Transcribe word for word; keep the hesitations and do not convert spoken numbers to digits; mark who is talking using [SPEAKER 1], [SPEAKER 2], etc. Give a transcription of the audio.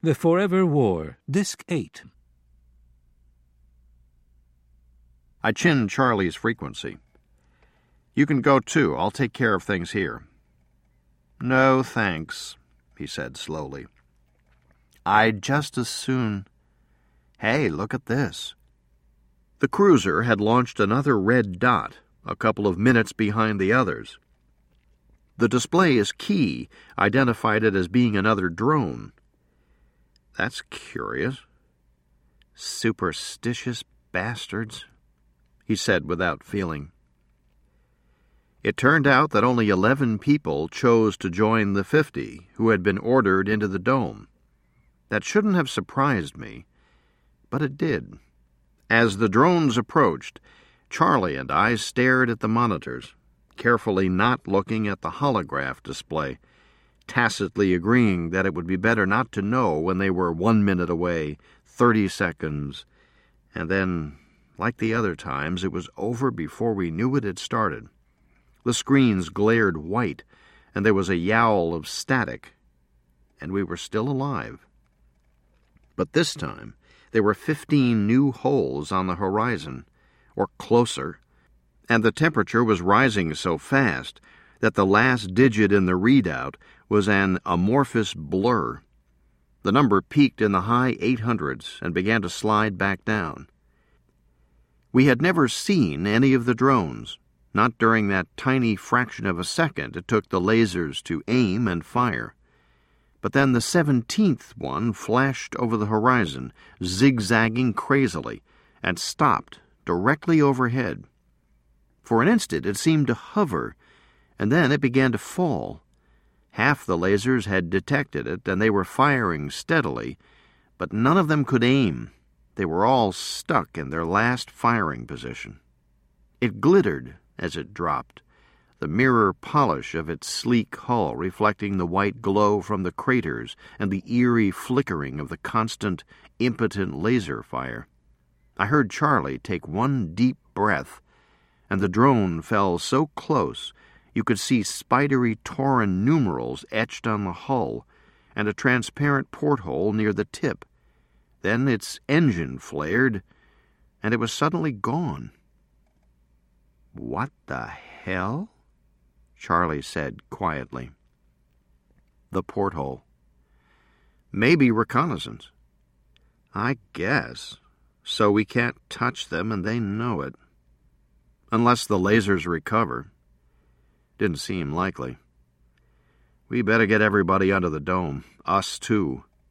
[SPEAKER 1] The Forever War, Disc eight.
[SPEAKER 2] I chinned Charlie's frequency. "You can go too. I'll take care of things here." "No, thanks," he said slowly. "I'd just as soon... Hey, look at this." The cruiser had launched another red dot, a couple of minutes behind the others. The display as key identified it as being another drone. "That's curious. Superstitious bastards," he said without feeling. It turned out that only eleven people chose to join the fifty who had been ordered into the dome. That shouldn't have surprised me, but it did. As the drones approached, Charlie and I stared at the monitors, carefully not looking at the holograph display, tacitly agreeing that it would be better not to know when they were one minute away, thirty seconds, and then, like the other times, it was over before we knew it had started. The screens glared white, and there was a yowl of static, and we were still alive. But this time, there were fifteen new holes on the horizon, or closer, and the temperature was rising so fast that the last digit in the readout was an amorphous blur. The number peaked in the high eight hundreds and began to slide back down. We had never seen any of the drones, not during that tiny fraction of a second it took the lasers to aim and fire. But then the seventeenth one flashed over the horizon, zigzagging crazily, and stopped directly overhead. For an instant it seemed to hover, and then it began to fall. Half the lasers had detected it, and they were firing steadily, but none of them could aim. They were all stuck in their last firing position. It glittered as it dropped, the mirror polish of its sleek hull reflecting the white glow from the craters and the eerie flickering of the constant, impotent laser fire. I heard Charlie take one deep breath, and the drone fell so close you could see spidery Tauran numerals etched on the hull and a transparent porthole near the tip. Then its engine flared, and it was suddenly gone. "What the hell?" Charlie said quietly. The porthole. "Maybe reconnaissance." "I guess. So we can't touch them and they know it. Unless the lasers recover. Didn't seem likely. We better get everybody under the dome. Us too.